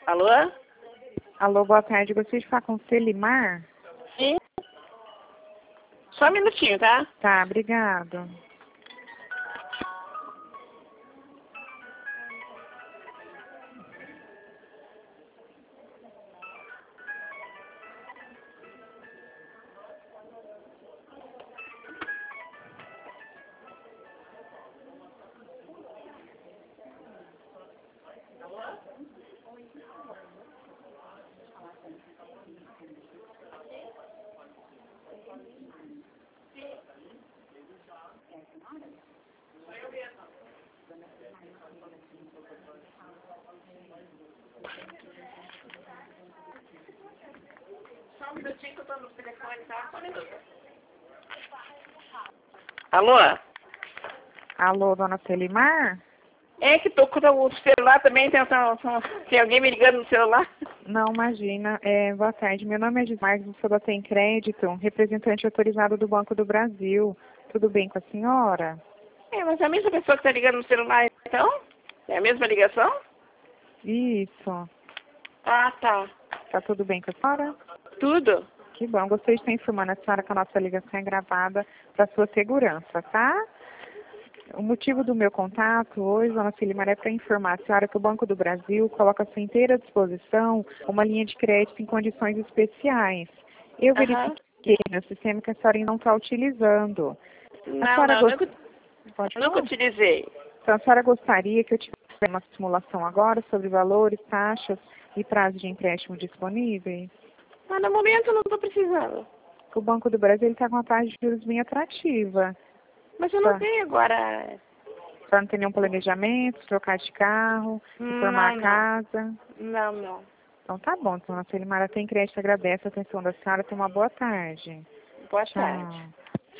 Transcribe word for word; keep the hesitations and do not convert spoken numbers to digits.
Alô? Alô, boa tarde. Gostaria de falar com o Selimar? Sim. Só um minutinho, tá? Tá, obrigado. Só um minutinho que eu tô no telefone, tá? Só um minuto. Alô? Alô, dona Selimar? É que tô com o celular também, tem, tem, tem alguém me ligando no celular? Não, imagina. É, boa tarde. Meu nome é Gismar, sou da Tem Crédito, representante autorizado do Banco do Brasil. Tudo bem com a senhora? É, mas é a mesma pessoa que tá ligando no celular, então? É a mesma ligação? Isso. Ah, tá. Tá tudo bem com a senhora? Tudo? Que bom. Gostaria de estar informando a senhora que a nossa ligação é gravada para sua segurança, tá? O motivo do meu contato hoje, dona Selimar, é para informar a senhora que o Banco do Brasil coloca à sua inteira disposição uma linha de crédito em condições especiais. Eu Aham. verifiquei no sistema que a senhora não está utilizando. A Não, senhora não, gost... nunca, Pode nunca falar? utilizei. Então, a senhora gostaria que eu tivesse uma simulação agora sobre valores, taxas e prazo de empréstimo disponíveis? Mas no momento eu não tô precisando. O Banco do Brasil está com uma taxa de juros bem atrativa. Mas eu não Tá? tenho agora. A senhora não tem nenhum planejamento, trocar de carro, reformar Não, a não. casa? Não, não. Então tá bom, dona Selimara tem crédito, agradece a atenção da senhora, tenha uma boa tarde. Boa Tchau. tarde.